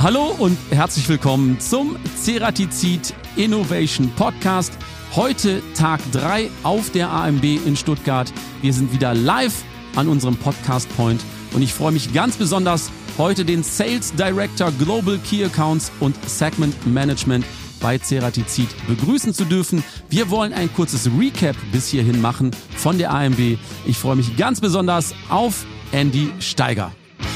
Hallo und herzlich willkommen zum Ceratizid Innovation Podcast. Heute Tag 3 auf der AMB in Stuttgart. Wir sind wieder live an unserem Podcast Point und ich freue mich ganz besonders, heute den Sales Director Global Key Accounts und Segment Management bei Ceratizid begrüßen zu dürfen. Wir wollen ein kurzes Recap bis hierhin machen von der AMB. Ich freue mich ganz besonders auf Andy Steiger.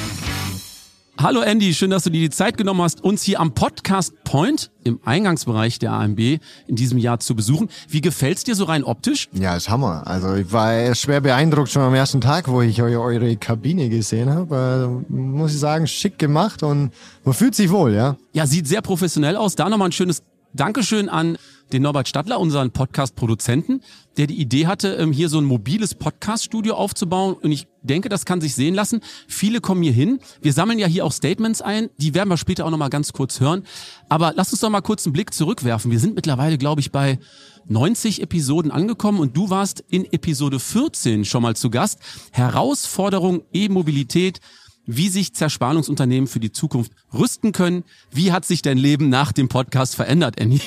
Hallo Andy, schön, dass du dir die Zeit genommen hast, uns hier am Podcast Point im Eingangsbereich der AMB in diesem Jahr zu besuchen. Wie gefällt's dir so rein optisch? Ja, ist Hammer. Also ich war erst schwer beeindruckt schon am ersten Tag, wo ich eure Kabine gesehen habe. Muss ich sagen, schick gemacht und man fühlt sich wohl, ja. Ja, sieht sehr professionell aus. Da nochmal ein schönes Dankeschön an den Norbert Stadler, unseren Podcast-Produzenten, der die Idee hatte, hier so ein mobiles Podcast-Studio aufzubauen. Und ich denke, das kann sich sehen lassen. Viele kommen hier hin. Wir sammeln ja hier auch Statements ein. Die werden wir später auch nochmal ganz kurz hören. Aber lass uns doch mal kurz einen Blick zurückwerfen. Wir sind mittlerweile, glaube ich, bei 90 Episoden angekommen und du warst in Episode 14 schon mal zu Gast. Herausforderung E-Mobilität. Wie sich Zerspannungsunternehmen für die Zukunft rüsten können. Wie hat sich dein Leben nach dem Podcast verändert, Andy?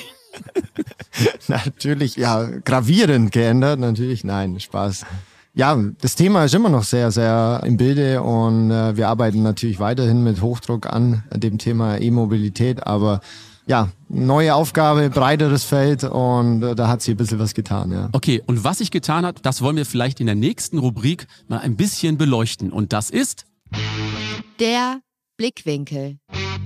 Natürlich, ja, gravierend geändert. Natürlich, nein, Spaß. Ja, das Thema ist immer noch sehr, sehr im Bilde und wir arbeiten natürlich weiterhin mit Hochdruck an dem Thema E-Mobilität, aber ja, neue Aufgabe, breiteres Feld und da hat sich ein bisschen was getan, ja. Okay, und was sich getan hat, das wollen wir vielleicht in der nächsten Rubrik mal ein bisschen beleuchten und das ist der Blickwinkel.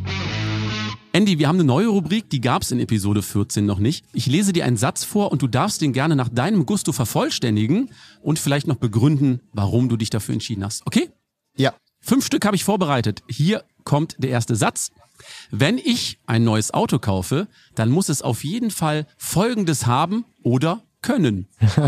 Andy, wir haben eine neue Rubrik, die gab's in Episode 14 noch nicht. Ich lese dir einen Satz vor und du darfst den gerne nach deinem Gusto vervollständigen und vielleicht noch begründen, warum du dich dafür entschieden hast. Okay? Ja. 5 Stück habe ich vorbereitet. Hier kommt der erste Satz. Wenn ich ein neues Auto kaufe, dann muss es auf jeden Fall Folgendes haben oder können.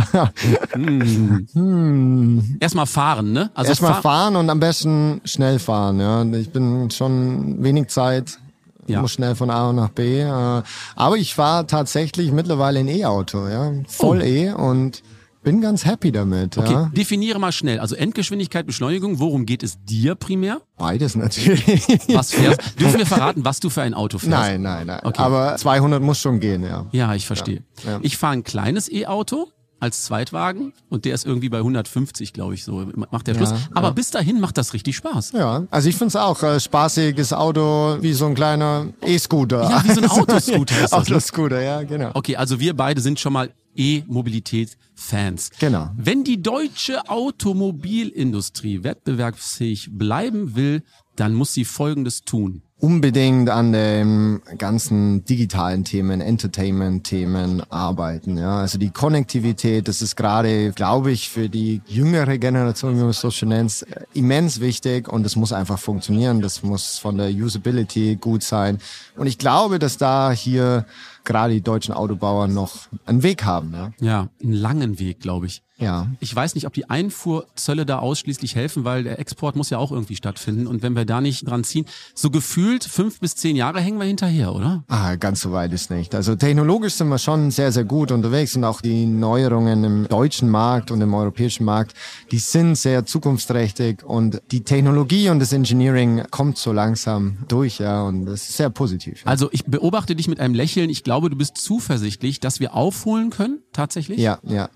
Erstmal fahren, ne? Also erstmal fahren und am besten schnell fahren, ja. Ich bin schon wenig Zeit, muss schnell von A nach B. Aber ich fahre tatsächlich mittlerweile ein E-Auto, ja. Voll E und bin ganz happy damit. Okay, ja. Definiere mal schnell. Also Endgeschwindigkeit, Beschleunigung, worum geht es dir primär? Beides natürlich. Was fährst? Dürfen wir verraten, was du für ein Auto fährst? Nein. Okay. Aber 200 muss schon gehen, ja. Ja, ich verstehe. Ja. Ich fahre ein kleines E-Auto als Zweitwagen und der ist irgendwie bei 150, glaube ich, so macht der Schluss. Aber bis dahin macht das richtig Spaß. Ja, also ich find's auch spaßiges Auto, wie so ein kleiner E-Scooter. Ja, wie so ein Autoscooter ist das. Autoscooter, ja, genau. Okay, also wir beide sind schon mal E-Mobilität-Fans. Genau. Wenn die deutsche Automobilindustrie wettbewerbsfähig bleiben will, dann muss sie Folgendes tun. Unbedingt an den ganzen digitalen Themen, Entertainment-Themen arbeiten. Ja, also die Konnektivität, das ist gerade, glaube ich, für die jüngere Generation, wie man es so schön nennt, immens wichtig und das muss einfach funktionieren. Das muss von der Usability gut sein. Und ich glaube, dass da hier gerade die deutschen Autobauer noch einen Weg haben. Ja, einen langen Weg, glaube ich. Ja. Ich weiß nicht, ob die Einfuhrzölle da ausschließlich helfen, weil der Export muss ja auch irgendwie stattfinden. Und wenn wir da nicht dran ziehen, so gefühlt 5 bis 10 Jahre hängen wir hinterher, oder? Ganz so weit ist nicht. Also technologisch sind wir schon sehr, sehr gut unterwegs und auch die Neuerungen im deutschen Markt und im europäischen Markt, die sind sehr zukunftsträchtig und die Technologie und das Engineering kommt so langsam durch, ja, und das ist sehr positiv. Ja. Also ich beobachte dich mit einem Lächeln. Ich glaube, du bist zuversichtlich, dass wir aufholen können, tatsächlich? Ja.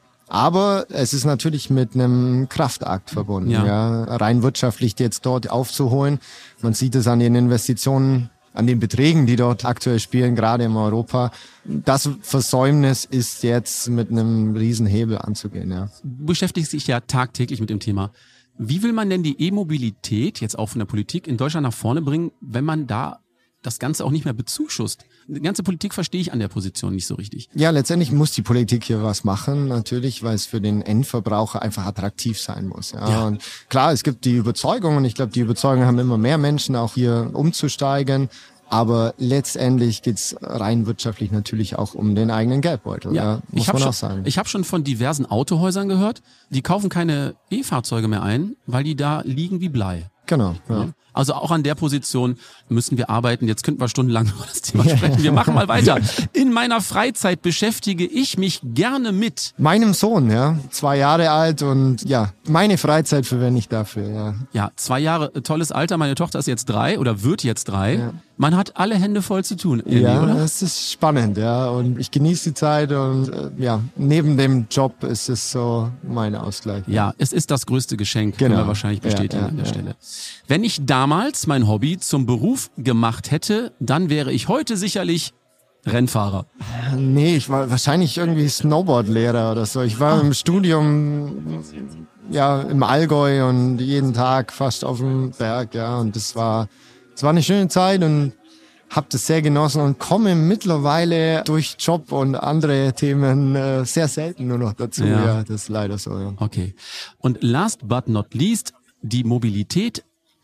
Aber es ist natürlich mit einem Kraftakt verbunden, ja. Rein wirtschaftlich jetzt dort aufzuholen. Man sieht es an den Investitionen, an den Beträgen, die dort aktuell spielen, gerade in Europa. Das Versäumnis ist jetzt mit einem Riesenhebel anzugehen, ja. Du beschäftigst dich ja tagtäglich mit dem Thema. Wie will man denn die E-Mobilität jetzt auch von der Politik in Deutschland nach vorne bringen, wenn man da das Ganze auch nicht mehr bezuschusst? Die ganze Politik verstehe ich an der Position nicht so richtig. Ja, letztendlich muss die Politik hier was machen, natürlich, weil es für den Endverbraucher einfach attraktiv sein muss. Ja. Und klar, es gibt die Überzeugung und ich glaube, die Überzeugung haben immer mehr Menschen auch hier umzusteigen. Aber letztendlich geht's rein wirtschaftlich natürlich auch um den eigenen Geldbeutel. Ja, muss man auch sagen. Ich habe schon von diversen Autohäusern gehört, die kaufen keine E-Fahrzeuge mehr ein, weil die da liegen wie Blei. Genau. Ja. Also auch an der Position müssen wir arbeiten. Jetzt könnten wir stundenlang über das Thema sprechen. Wir machen mal weiter. In meiner Freizeit beschäftige ich mich gerne mit meinem Sohn, 2 Jahre alt und meine Freizeit verwende ich dafür, Ja, 2 Jahre, tolles Alter. Meine Tochter ist jetzt 3 oder wird jetzt 3. Ja. Man hat alle Hände voll zu tun, Andy, oder? Es ist spannend, und ich genieße die Zeit und neben dem Job ist es so mein Ausgleich. Ja, es ist das größte Geschenk, können wir wahrscheinlich bestätigen an der Stelle. Wenn ich damals mein Hobby zum Beruf gemacht hätte, dann wäre ich heute sicherlich Rennfahrer. Nee, ich war wahrscheinlich irgendwie Snowboardlehrer oder so. Ich war im Studium im Allgäu und jeden Tag fast auf dem Berg, und das war eine schöne Zeit und habe das sehr genossen und komme mittlerweile durch Job und andere Themen sehr selten nur noch dazu. Ja, das ist leider so. Ja. Okay. Und last but not least, die Mobilität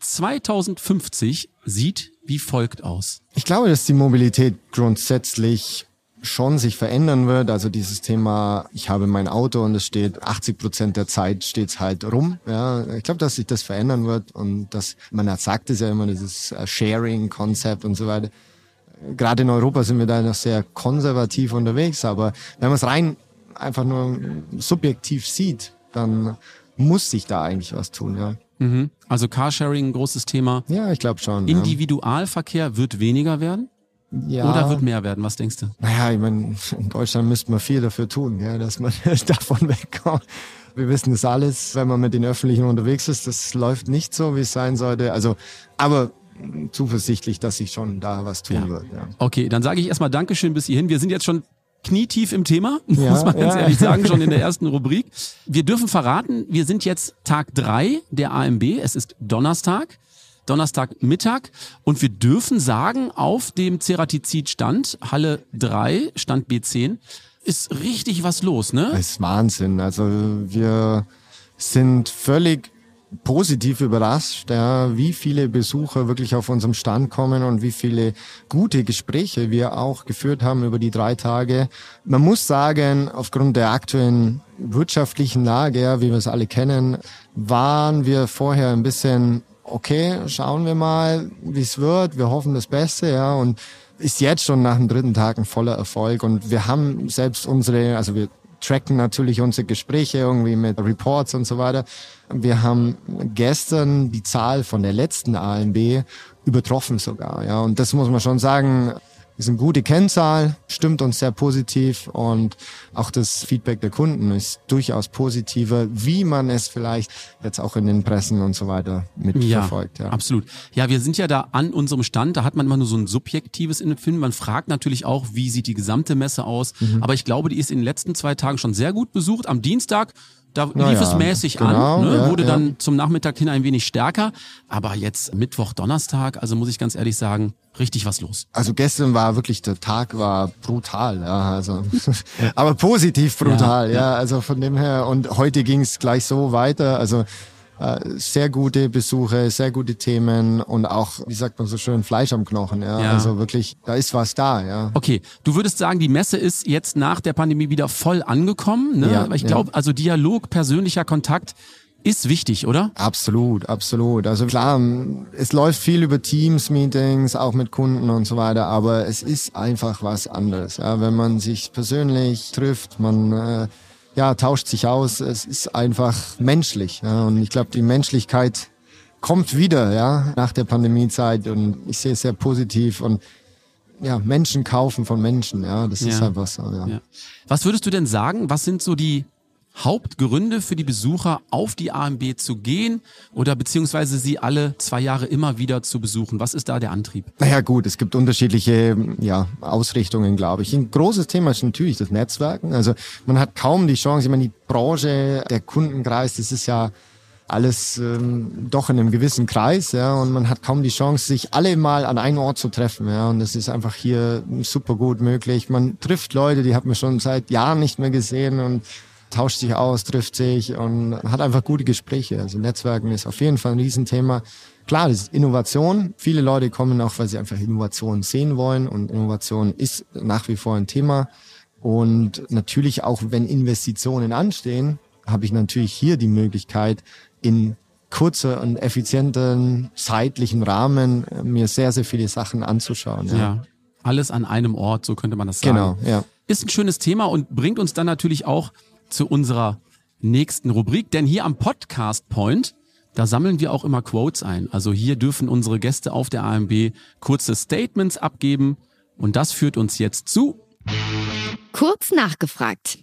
2050 sieht wie folgt aus. Ich glaube, dass die Mobilität grundsätzlich schon sich verändern wird. Also dieses Thema, ich habe mein Auto und es steht 80% der Zeit steht's halt rum. Ja, ich glaube, dass sich das verändern wird und dass man sagt es ja immer, dieses Sharing-Konzept und so weiter. Gerade in Europa sind wir da noch sehr konservativ unterwegs, aber wenn man es rein einfach nur subjektiv sieht, dann muss sich da eigentlich was tun, ja. Also Carsharing, ein großes Thema. Ja, ich glaube schon. Individualverkehr wird weniger werden? Ja. Oder wird mehr werden? Was denkst du? Naja, ich meine, in Deutschland müsste man viel dafür tun, dass man davon wegkommt. Wir wissen das alles, wenn man mit den Öffentlichen unterwegs ist. Das läuft nicht so, wie es sein sollte. Also, aber zuversichtlich, dass sich schon da was tun wird. Ja. Okay, dann sage ich erstmal Dankeschön bis hierhin. Wir sind jetzt schon knietief im Thema, muss man ganz ehrlich sagen, schon in der ersten Rubrik. Wir dürfen verraten, wir sind jetzt Tag 3 der AMB. Es ist Donnerstagmittag und wir dürfen sagen, auf dem Ceratizid-Stand, Halle 3, Stand B10, ist richtig was los, ne? Das ist Wahnsinn. Also wir sind völlig positiv überrascht, wie viele Besucher wirklich auf unserem Stand kommen und wie viele gute Gespräche wir auch geführt haben über die 3 Tage. Man muss sagen, aufgrund der aktuellen wirtschaftlichen Lage, wie wir es alle kennen, waren wir vorher ein bisschen okay, schauen wir mal, wie es wird. Wir hoffen das Beste, und ist jetzt schon nach dem 3. Tag ein voller Erfolg. Und wir haben selbst wir tracken natürlich unsere Gespräche irgendwie mit Reports und so weiter. Wir haben gestern die Zahl von der letzten AMB übertroffen sogar, Und das muss man schon sagen, ist eine gute Kennzahl, stimmt uns sehr positiv und auch das Feedback der Kunden ist durchaus positiver, wie man es vielleicht jetzt auch in den Pressen und so weiter mitverfolgt. Ja, absolut. Ja, wir sind ja da an unserem Stand, da hat man immer nur so ein subjektives Empfinden. Man fragt natürlich auch, wie sieht die gesamte Messe aus, aber ich glaube, die ist in den letzten 2 Tagen schon sehr gut besucht. Am Dienstag da lief es mäßig an, wurde dann zum Nachmittag hin ein wenig stärker. Aber jetzt Mittwoch, Donnerstag, also muss ich ganz ehrlich sagen, richtig was los. Also gestern war wirklich, der Tag war brutal, aber positiv brutal, also von dem her. Und heute ging es gleich so weiter, also sehr gute Besuche, sehr gute Themen und auch, wie sagt man so schön, Fleisch am Knochen, also wirklich, da ist was da, Okay, du würdest sagen, die Messe ist jetzt nach der Pandemie wieder voll angekommen, ne? Ja, ich glaube, also Dialog, persönlicher Kontakt ist wichtig, oder? Absolut, absolut. Also klar, es läuft viel über Teams-Meetings, auch mit Kunden und so weiter, aber es ist einfach was anderes, wenn man sich persönlich trifft, man tauscht sich aus, es ist einfach menschlich. Und ich glaube, die Menschlichkeit kommt wieder, nach der Pandemiezeit und ich sehe es sehr positiv und Menschen kaufen von Menschen, das ist einfach so, Ja. Was würdest du denn sagen, was sind so die Hauptgründe für die Besucher, auf die AMB zu gehen oder beziehungsweise sie alle 2 Jahre immer wieder zu besuchen? Was ist da der Antrieb? Naja gut, es gibt unterschiedliche Ausrichtungen, glaube ich. Ein großes Thema ist natürlich das Netzwerken. Also man hat kaum die Chance, ich meine, die Branche, der Kundenkreis, das ist ja alles doch in einem gewissen Kreis, und man hat kaum die Chance, sich alle mal an einen Ort zu treffen, und das ist einfach hier super gut möglich. Man trifft Leute, die hat man schon seit Jahren nicht mehr gesehen und tauscht sich aus, trifft sich und hat einfach gute Gespräche. Also Netzwerken ist auf jeden Fall ein Riesenthema. Klar, das ist Innovation. Viele Leute kommen auch, weil sie einfach Innovation sehen wollen und Innovation ist nach wie vor ein Thema. Und natürlich auch, wenn Investitionen anstehen, habe ich natürlich hier die Möglichkeit, in kurzen und effizienten zeitlichen Rahmen mir sehr, sehr viele Sachen anzuschauen. Ja, alles an einem Ort, so könnte man das sagen. Genau, ja. Ist ein schönes Thema und bringt uns dann natürlich auch zu unserer nächsten Rubrik, denn hier am Podcast Point, da sammeln wir auch immer Quotes ein. Also hier dürfen unsere Gäste auf der AMB kurze Statements abgeben und das führt uns jetzt zu... Kurz nachgefragt.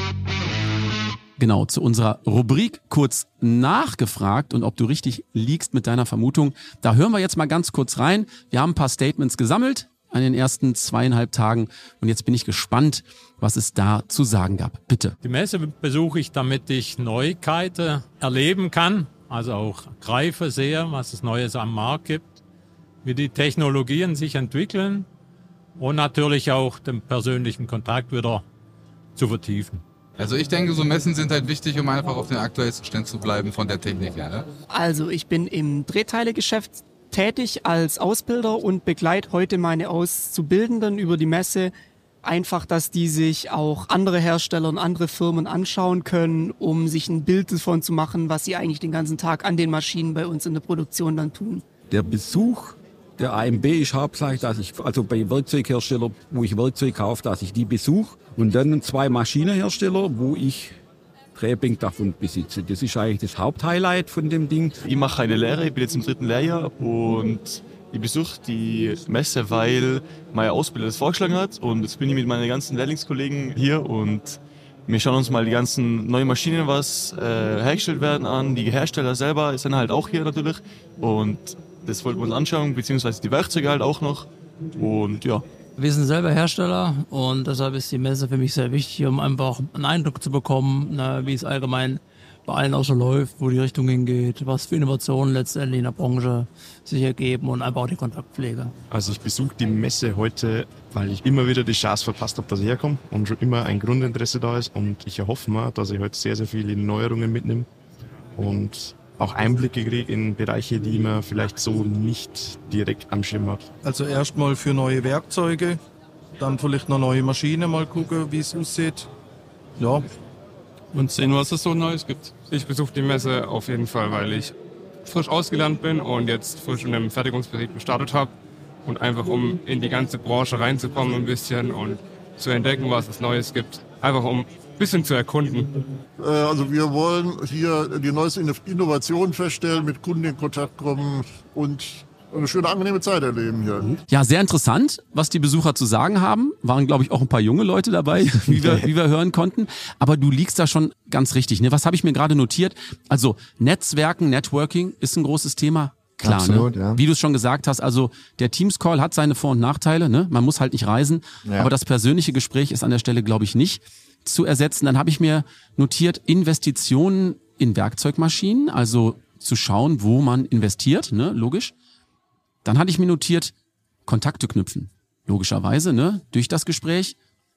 Genau, zu unserer Rubrik kurz nachgefragt und ob du richtig liegst mit deiner Vermutung. Da hören wir jetzt mal ganz kurz rein. Wir haben ein paar Statements gesammelt an den ersten 2,5 Tagen und jetzt bin ich gespannt, was es da zu sagen gab. Bitte. Die Messe besuche ich, damit ich Neuigkeiten erleben kann, also auch greife, sehe, was es Neues am Markt gibt, wie die Technologien sich entwickeln und natürlich auch den persönlichen Kontakt wieder zu vertiefen. Also ich denke, so Messen sind halt wichtig, um einfach auf den aktuellsten Stand zu bleiben von der Technik her. Ne? Also ich bin im Drehteilegeschäft tätig als Ausbilder und begleite heute meine Auszubildenden über die Messe. Einfach, dass die sich auch andere Hersteller und andere Firmen anschauen können, um sich ein Bild davon zu machen, was sie eigentlich den ganzen Tag an den Maschinen bei uns in der Produktion dann tun. Der Besuch der AMB ist hauptsächlich, dass ich, also bei Werkzeugherstellern, wo ich Werkzeug kaufe, dass ich die besuche. Und dann 2 Maschinenhersteller, wo ich Drehbänke davon besitze. Das ist eigentlich das Haupthighlight von dem Ding. Ich mache eine Lehre, ich bin jetzt im 3. Lehrjahr und ich besuche die Messe, weil mein Ausbilder das vorgeschlagen hat. Und jetzt bin ich mit meinen ganzen Lehrlingskollegen hier und wir schauen uns mal die ganzen neuen Maschinen, was hergestellt werden an. Die Hersteller selber sind halt auch hier natürlich und das wollten wir uns anschauen, beziehungsweise die Werkzeuge halt auch noch und ja. Wir sind selber Hersteller und deshalb ist die Messe für mich sehr wichtig, um einfach einen Eindruck zu bekommen, wie es allgemein bei allen auch so läuft, wo die Richtung hingeht, was für Innovationen letztendlich in der Branche sich ergeben und einfach auch die Kontaktpflege. Also ich besuche die Messe heute, weil ich immer wieder die Chance verpasst habe, dass ich herkomme und schon immer ein Grundinteresse da ist und ich erhoffe mal, dass ich heute sehr, sehr viele Neuerungen mitnehme und auch Einblicke kriege in Bereiche, die man vielleicht so nicht direkt am Schirm hat. Also erstmal für neue Werkzeuge, dann vielleicht noch neue Maschinen, mal gucken, wie es aussieht. Ja. Und sehen, was es so Neues gibt. Ich besuche die Messe auf jeden Fall, weil ich frisch ausgelernt bin und jetzt frisch in einem Fertigungsbetrieb gestartet habe. Und einfach, um in die ganze Branche reinzukommen ein bisschen und zu entdecken, was es Neues gibt. Einfach um ein bisschen zu erkunden. Also wir wollen hier die neuesten Innovationen feststellen, mit Kunden in Kontakt kommen und eine schöne, angenehme Zeit erleben hier. Ja, sehr interessant, was die Besucher zu sagen haben. Waren, glaube ich, auch ein paar junge Leute dabei, wie wir hören konnten. Aber du liegst da schon ganz richtig. Ne? Was habe ich mir gerade notiert? Also Netzwerken, Networking ist ein großes Thema. Klar, absolut, ne? Ja. Wie du es schon gesagt hast, also der Teams-Call hat seine Vor- und Nachteile. Ne? Man muss halt nicht reisen. Ja. Aber das persönliche Gespräch ist an der Stelle, glaube ich, nicht zu ersetzen. Dann habe ich mir notiert, Investitionen in Werkzeugmaschinen, also zu schauen, wo man investiert, ne? Logisch. Dann hatte ich mir notiert, Kontakte knüpfen, logischerweise, ne? Durch das Gespräch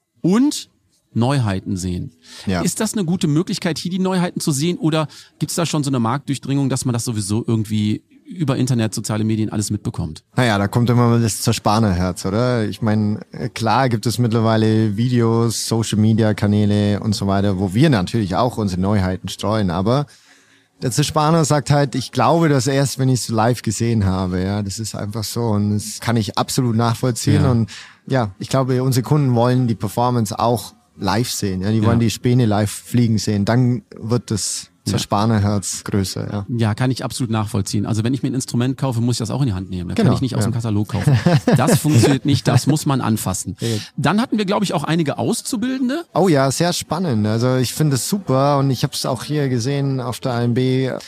und Neuheiten sehen. Ja. Ist das eine gute Möglichkeit, hier die Neuheiten zu sehen oder gibt es da schon so eine Marktdurchdringung, dass man das sowieso irgendwie über Internet, soziale Medien alles mitbekommt? Naja, da kommt immer das Zerspanerherz, oder? Ich meine, klar gibt es mittlerweile Videos, Social-Media-Kanäle und so weiter, wo wir natürlich auch unsere Neuheiten streuen, aber der Zerspaner sagt halt, ich glaube das erst, wenn ich es live gesehen habe. Ja, das ist einfach so und das kann ich absolut nachvollziehen. Ja. Und ja, ich glaube, unsere Kunden wollen die Performance auch live sehen. Ja, die wollen die Späne live fliegen sehen. Dann wird das Zerspanerherz größer. Ja. Ja, kann ich absolut nachvollziehen. Also wenn ich mir ein Instrument kaufe, muss ich das auch in die Hand nehmen. Da kann ich nicht aus dem Katalog kaufen. Das funktioniert nicht, das muss man anfassen. Dann hatten wir, glaube ich, auch einige Auszubildende. Oh ja, sehr spannend. Also ich finde es super und ich habe es auch hier gesehen auf der AMB.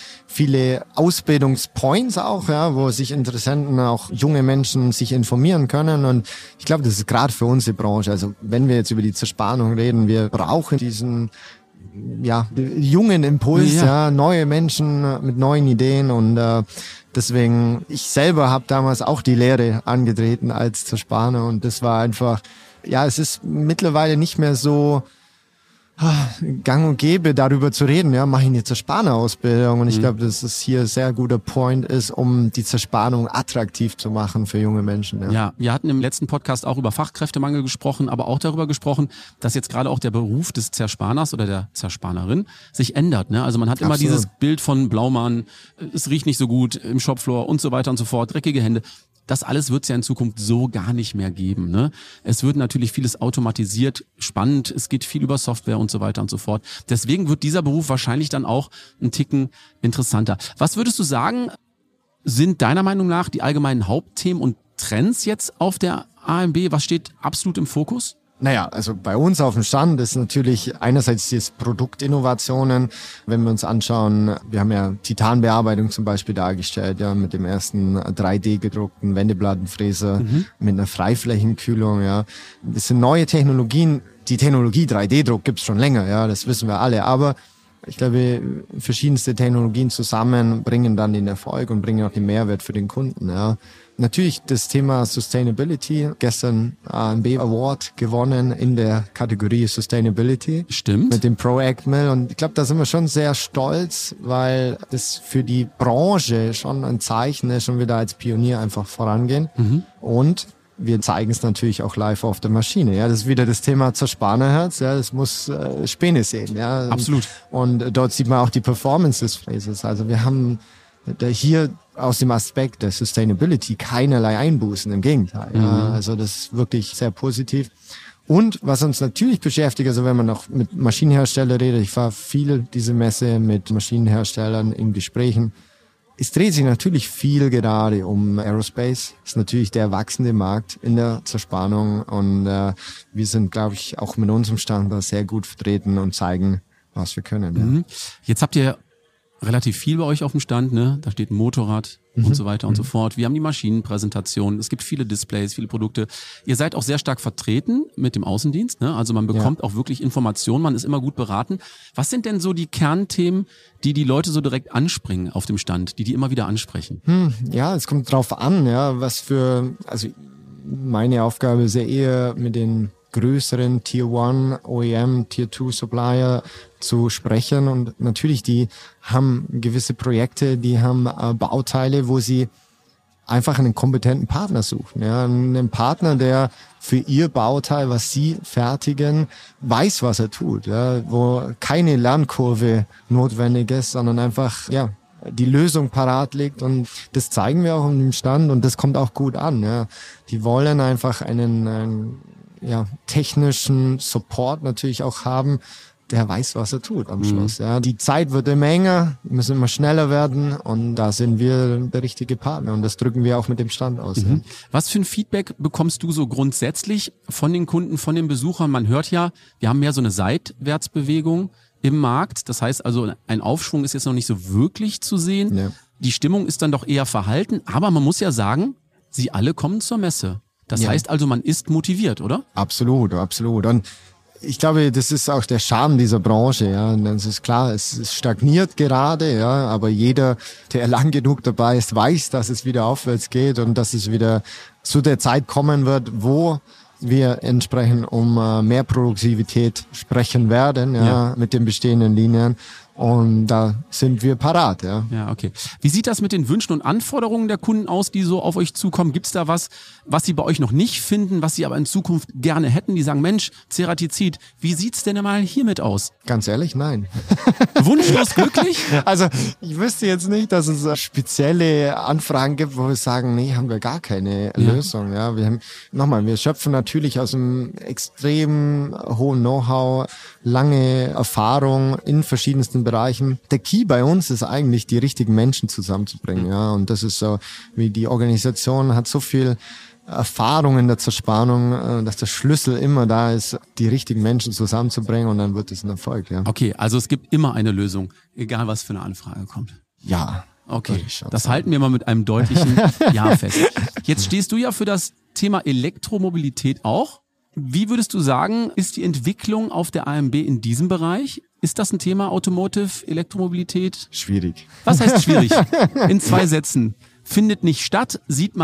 Viele Ausbildungspoints auch, ja, wo sich Interessenten, auch junge Menschen sich informieren können und ich glaube, das ist gerade für unsere Branche. Also wenn wir jetzt über die Zerspanung reden, wir brauchen diesen jungen Impuls, neue Menschen mit neuen Ideen und deswegen, ich selber habe damals auch die Lehre angetreten als Zerspaner und das war einfach, es ist mittlerweile nicht mehr so gang und gäbe, darüber zu reden, ja, mache ich eine Zerspanerausbildung und ich glaube, dass es hier ein sehr guter Point ist, um die Zerspannung attraktiv zu machen für junge Menschen. Ja, wir hatten im letzten Podcast auch über Fachkräftemangel gesprochen, aber auch darüber gesprochen, dass jetzt gerade auch der Beruf des Zerspaners oder der Zerspanerin sich ändert. Ne? Also man hat immer Absolut. dieses Bild von Blaumann, es riecht nicht so gut im Shopfloor und so weiter und so fort, dreckige Hände. Das alles wird es ja in Zukunft so gar nicht mehr geben. Ne? Es wird natürlich vieles automatisiert, spannend, es geht viel über Software und so weiter und so fort. Deswegen wird dieser Beruf wahrscheinlich dann auch ein Ticken interessanter. Was würdest du sagen, sind deiner Meinung nach die allgemeinen Hauptthemen und Trends jetzt auf der AMB? Was steht absolut im Fokus? Naja, also bei uns auf dem Stand ist natürlich einerseits die Produktinnovationen. Wenn wir uns anschauen, wir haben ja Titanbearbeitung zum Beispiel dargestellt, ja, mit dem ersten 3D-gedruckten Wendeplattenfräser, mit einer Freiflächenkühlung, ja. Das sind neue Technologien. Die Technologie 3D-Druck gibt's schon länger, ja, das wissen wir alle. Aber ich glaube, verschiedenste Technologien zusammen bringen dann den Erfolg und bringen auch den Mehrwert für den Kunden, ja. Natürlich das Thema Sustainability. Gestern AMB Award gewonnen in der Kategorie Sustainability. Stimmt. Mit dem Pro-ACT-Mill. Und ich glaube, da sind wir schon sehr stolz, weil das für die Branche schon ein Zeichen ist und wir da als Pionier einfach vorangehen. Und wir zeigen es natürlich auch live auf der Maschine. Ja, das ist wieder das Thema Zerspanerherz. Ja, das muss Späne sehen. Ja, absolut. Und dort sieht man auch die Performance des Fräses. Also wir haben da hier aus dem Aspekt der Sustainability keinerlei Einbußen, im Gegenteil. Ja, also das ist wirklich sehr positiv. Und was uns natürlich beschäftigt, also wenn man noch mit Maschinenherstellern redet, ich war viel diese Messe mit Maschinenherstellern in Gesprächen, es dreht sich natürlich viel gerade um Aerospace. Das ist natürlich der wachsende Markt in der Zerspannung und wir sind, glaube ich, auch mit unserem Stand da sehr gut vertreten und zeigen, was wir können. Ja. Jetzt habt ihr relativ viel bei euch auf dem Stand, ne? Da steht ein Motorrad und so weiter und so fort. Wir haben die Maschinenpräsentation. Es gibt viele Displays, viele Produkte. Ihr seid auch sehr stark vertreten mit dem Außendienst, ne? Also man bekommt auch wirklich Informationen, man ist immer gut beraten. Was sind denn so die Kernthemen, die Leute so direkt anspringen auf dem Stand, die immer wieder ansprechen? Ja, es kommt drauf an, ja, also meine Aufgabe ist ja eher mit den größeren Tier 1, OEM, Tier 2 Supplier zu sprechen und natürlich die haben gewisse Projekte, die haben Bauteile, wo sie einfach einen kompetenten Partner suchen, ja, einen Partner, der für ihr Bauteil, was sie fertigen, weiß, was er tut, ja, wo keine Lernkurve notwendig ist, sondern einfach, ja, die Lösung parat liegt und das zeigen wir auch im Stand und das kommt auch gut an, ja. Die wollen einfach einen technischen Support natürlich auch haben, der weiß, was er tut am Schluss. Ja, die Zeit wird immer enger, wir müssen immer schneller werden und da sind wir der richtige Partner und das drücken wir auch mit dem Stand aus. Ja. Was für ein Feedback bekommst du so grundsätzlich von den Kunden, von den Besuchern? Man hört ja, wir haben mehr so eine Seitwärtsbewegung im Markt. Das heißt also, ein Aufschwung ist jetzt noch nicht so wirklich zu sehen. Ja. Die Stimmung ist dann doch eher verhalten, aber man muss ja sagen, sie alle kommen zur Messe. Das heißt also, man ist motiviert, oder? Absolut, absolut. Und ich glaube, das ist auch der Charme dieser Branche. Ja, und das ist klar, es stagniert gerade, ja, aber jeder, der lang genug dabei ist, weiß, dass es wieder aufwärts geht und dass es wieder zu der Zeit kommen wird, wo wir entsprechend um mehr Produktivität sprechen werden, ja, mit den bestehenden Linien. Und da sind wir parat, ja. Ja, okay. Wie sieht das mit den Wünschen und Anforderungen der Kunden aus, die so auf euch zukommen? Gibt's da was sie bei euch noch nicht finden, was sie aber in Zukunft gerne hätten? Die sagen, Mensch, Ceratizid, wie sieht's denn mal hiermit aus? Ganz ehrlich, nein. Wunschlos glücklich? Also, ich wüsste jetzt nicht, dass es spezielle Anfragen gibt, wo wir sagen, nee, haben wir gar keine Lösung, ja. Wir schöpfen natürlich aus einem extrem hohen Know-how, lange Erfahrung in verschiedensten Bereichen. Der Key bei uns ist eigentlich, die richtigen Menschen zusammenzubringen, ja. Und das ist so, wie die Organisation hat so viel Erfahrung in der Zerspannung, dass der Schlüssel immer da ist, die richtigen Menschen zusammenzubringen und dann wird es ein Erfolg, ja. Okay, also es gibt immer eine Lösung, egal was für eine Anfrage kommt. Ja. Okay, das halten wir mal mit einem deutlichen Ja fest. Jetzt stehst du ja für das Thema Elektromobilität auch. Wie würdest du sagen, ist die Entwicklung auf der AMB in diesem Bereich? Ist das ein Thema Automotive, Elektromobilität? Schwierig. Was heißt schwierig? In 2 Sätzen. Findet nicht statt, sieht man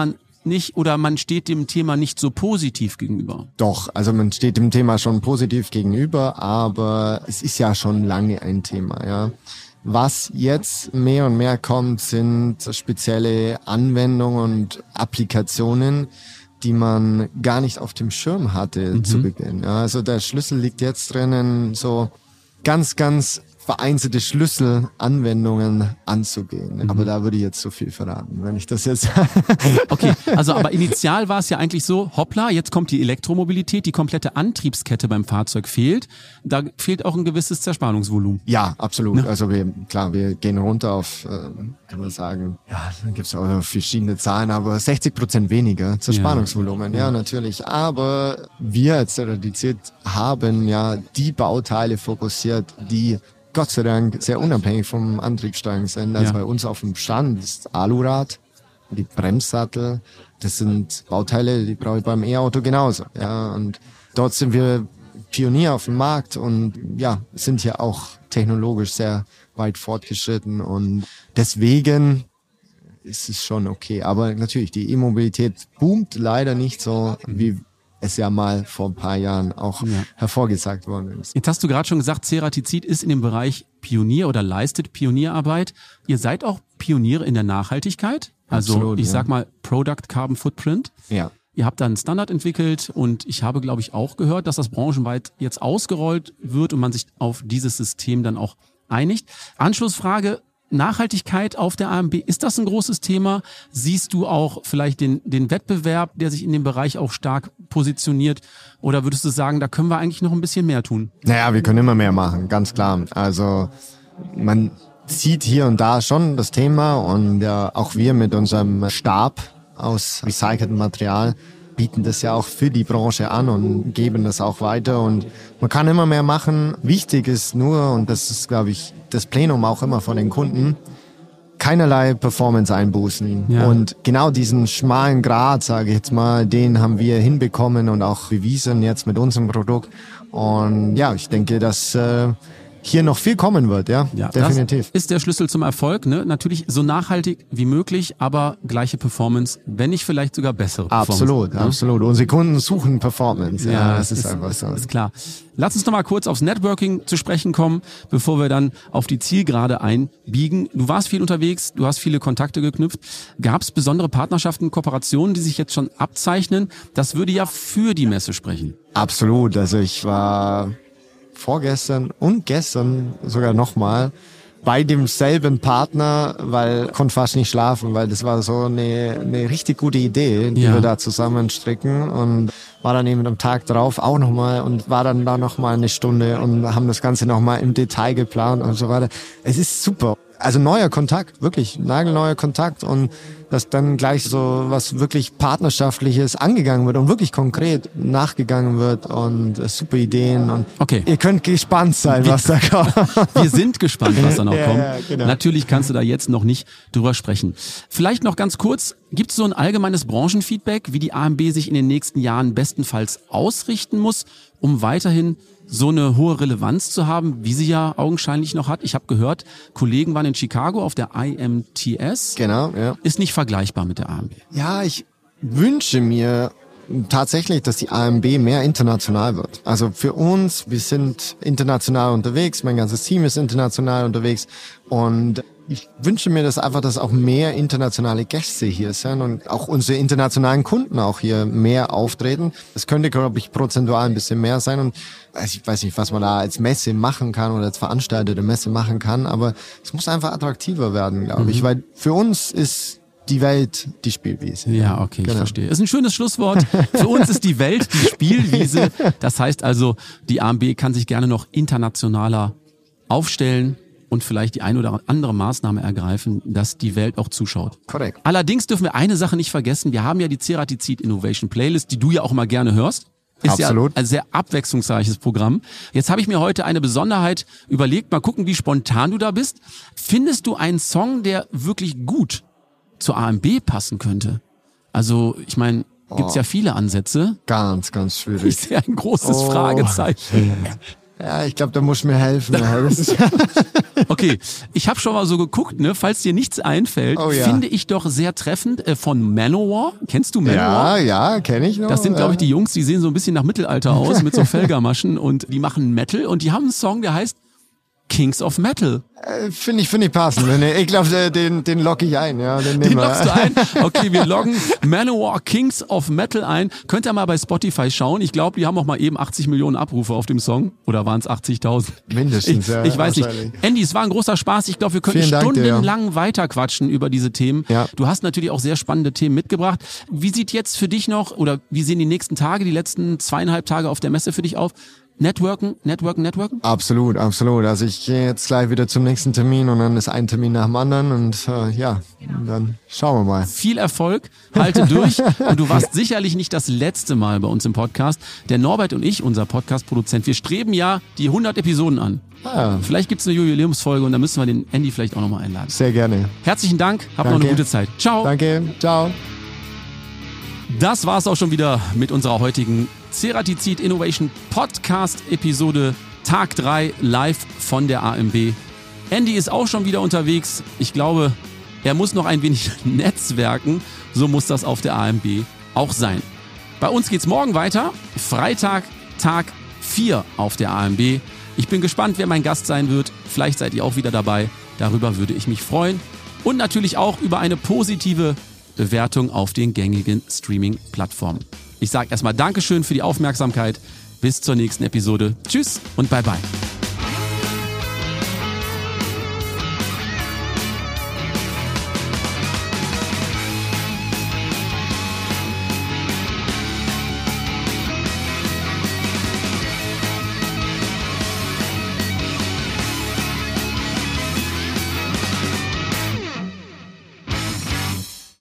nicht oder man steht dem Thema nicht so positiv gegenüber? Doch, also man steht dem Thema schon positiv gegenüber, aber es ist ja schon lange ein Thema, ja. Was jetzt mehr und mehr kommt, sind spezielle Anwendungen und Applikationen, die man gar nicht auf dem Schirm hatte zu Beginn. Ja, also der Schlüssel liegt jetzt drinnen, so ganz, ganz vereinzelte Schlüsselanwendungen anzugehen. Aber da würde ich jetzt so viel verraten, wenn ich das jetzt... Okay, also aber initial war es ja eigentlich so, hoppla, jetzt kommt die Elektromobilität, die komplette Antriebskette beim Fahrzeug fehlt. Da fehlt auch ein gewisses Zerspannungsvolumen. Ja, absolut. Ne? Also wir gehen runter auf, kann man sagen, ja, dann gibt es auch verschiedene Zahlen, aber 60% weniger Zerspannungsvolumen, ja, natürlich. Aber wir als Ceratizid haben ja die Bauteile fokussiert, die Gott sei Dank sehr unabhängig vom Antriebsstrang sind. Also bei uns auf dem Stand ist Alurad, die Bremssattel, das sind Bauteile, die brauche ich beim E-Auto genauso. Ja, und dort sind wir Pionier auf dem Markt und ja, sind hier auch technologisch sehr weit fortgeschritten und deswegen ist es schon okay. Aber natürlich, die E-Mobilität boomt leider nicht so, wie es ja mal vor ein paar Jahren auch hervorgesagt worden ist. Jetzt hast du gerade schon gesagt, Ceratizid ist in dem Bereich Pionier oder leistet Pionierarbeit. Ihr seid auch Pioniere in der Nachhaltigkeit. Also Absolut, ich sag mal Product Carbon Footprint. Ja. Ihr habt da einen Standard entwickelt und ich habe, glaube ich, auch gehört, dass das branchenweit jetzt ausgerollt wird und man sich auf dieses System dann auch einigt. Anschlussfrage: Nachhaltigkeit auf der AMB, ist das ein großes Thema? Siehst du auch vielleicht den Wettbewerb, der sich in dem Bereich auch stark positioniert? Oder würdest du sagen, da können wir eigentlich noch ein bisschen mehr tun? Naja, wir können immer mehr machen, ganz klar. Also man sieht hier und da schon das Thema und ja, auch wir mit unserem Stab aus recyceltem Material bieten das ja auch für die Branche an und geben das auch weiter und man kann immer mehr machen. Wichtig ist nur, und das ist, glaube ich, das Plenum auch immer von den Kunden, keinerlei Performance-Einbußen. Ja. Und genau diesen schmalen Grat, sage ich jetzt mal, den haben wir hinbekommen und auch bewiesen jetzt mit unserem Produkt. Und ja, ich denke, dass hier noch viel kommen wird, ja definitiv. Das ist der Schlüssel zum Erfolg, ne? Natürlich so nachhaltig wie möglich, aber gleiche Performance, wenn nicht vielleicht sogar bessere Performance. Absolut, absolut. Unsere Kunden suchen Performance. Ja, das ist einfach so. Ist klar. Lass uns noch mal kurz aufs Networking zu sprechen kommen, bevor wir dann auf die Zielgerade einbiegen. Du warst viel unterwegs, du hast viele Kontakte geknüpft. Gab es besondere Partnerschaften, Kooperationen, die sich jetzt schon abzeichnen? Das würde ja für die Messe sprechen. Absolut. Also ich war vorgestern und gestern sogar nochmal bei demselben Partner, weil konnte fast nicht schlafen, weil das war so eine richtig gute Idee, die wir da zusammenstricken und war dann eben am Tag drauf auch nochmal und war dann da nochmal eine Stunde und haben das Ganze nochmal im Detail geplant und so weiter. Es ist super. Also neuer Kontakt, wirklich nagelneuer Kontakt und dass dann gleich so was wirklich Partnerschaftliches angegangen wird und wirklich konkret nachgegangen wird und super Ideen und ihr könnt gespannt sein, was da kommt. Wir sind gespannt, was da noch kommt. Ja, genau. Natürlich kannst du da jetzt noch nicht drüber sprechen. Vielleicht noch ganz kurz, gibt es so ein allgemeines Branchenfeedback, wie die AMB sich in den nächsten Jahren bestenfalls ausrichten muss, um weiterhin so eine hohe Relevanz zu haben, wie sie ja augenscheinlich noch hat? Ich habe gehört, Kollegen waren in Chicago auf der IMTS. Genau, ja. Ist nicht vergleichbar mit der AMB. Ja, ich wünsche mir tatsächlich, dass die AMB mehr international wird. Also für uns, wir sind international unterwegs, mein ganzes Team ist international unterwegs und ich wünsche mir das einfach, dass auch mehr internationale Gäste hier sind und auch unsere internationalen Kunden auch hier mehr auftreten. Das könnte, glaube ich, prozentual ein bisschen mehr sein und ich weiß nicht, was man da als Messe machen kann oder als Veranstalter der Messe machen kann, aber es muss einfach attraktiver werden, glaube ich, weil für uns ist die Welt die Spielwiese. Ja, okay, ich verstehe. Ist ein schönes Schlusswort. Für uns ist die Welt die Spielwiese. Das heißt also, die AMB kann sich gerne noch internationaler aufstellen und vielleicht die ein oder andere Maßnahme ergreifen, dass die Welt auch zuschaut. Korrekt. Allerdings dürfen wir eine Sache nicht vergessen. Wir haben ja die Ceratizid Innovation Playlist, die du ja auch immer gerne hörst. Ist Absolut. Ja ein sehr abwechslungsreiches Programm. Jetzt habe ich mir heute eine Besonderheit überlegt. Mal gucken, wie spontan du da bist. Findest du einen Song, der wirklich gut zur AMB passen könnte? Also, ich meine, gibt's ja viele Ansätze. Ganz, ganz schwierig. Ich sehe ein großes Fragezeichen. Ja, ich glaube, da musst du mir helfen. Okay, ich habe schon mal so geguckt, ne, falls dir nichts einfällt, finde ich doch sehr treffend von Manowar. Kennst du Manowar? Ja, kenne ich noch. Das sind, glaube ich, die Jungs, die sehen so ein bisschen nach Mittelalter aus mit so Felgermaschen und die machen Metal und die haben einen Song, der heißt Kings of Metal. Finde ich passend. Ich glaube, den logge ich ein. Ja, den loggst du ein? Okay, wir loggen Manowar Kings of Metal ein. Könnt ihr mal bei Spotify schauen. Ich glaube, die haben auch mal eben 80 Millionen Abrufe auf dem Song. Oder waren es 80.000? Mindestens, ich weiß nicht. Andy, es war ein großer Spaß. Ich glaube, wir könnten stundenlang weiterquatschen über diese Themen. Ja. Du hast natürlich auch sehr spannende Themen mitgebracht. Wie sieht jetzt für dich noch, oder wie sehen die nächsten Tage, die letzten 2,5 Tage auf der Messe für dich auf? Networken? Absolut. Also ich gehe jetzt gleich wieder zum nächsten Termin und dann ist ein Termin nach dem anderen und dann schauen wir mal. Viel Erfolg, halte durch und du warst sicherlich nicht das letzte Mal bei uns im Podcast. Der Norbert und ich, unser Podcast-Produzent, wir streben ja die 100 Episoden an. Vielleicht gibt's eine Jubiläumsfolge und da müssen wir den Andy vielleicht auch nochmal einladen. Sehr gerne. Herzlichen Dank, habt noch eine gute Zeit. Ciao. Danke, ciao. Das war's auch schon wieder mit unserer heutigen Ceratizid Innovation Podcast Episode Tag 3 live von der AMB. Andy ist auch schon wieder unterwegs. Ich glaube, er muss noch ein wenig netzwerken. So muss das auf der AMB auch sein. Bei uns geht's morgen weiter. Freitag, Tag 4 auf der AMB. Ich bin gespannt, wer mein Gast sein wird. Vielleicht seid ihr auch wieder dabei. Darüber würde ich mich freuen. Und natürlich auch über eine positive Bewertung auf den gängigen Streaming-Plattformen. Ich sage erstmal Dankeschön für die Aufmerksamkeit. Bis zur nächsten Episode. Tschüss und bye bye.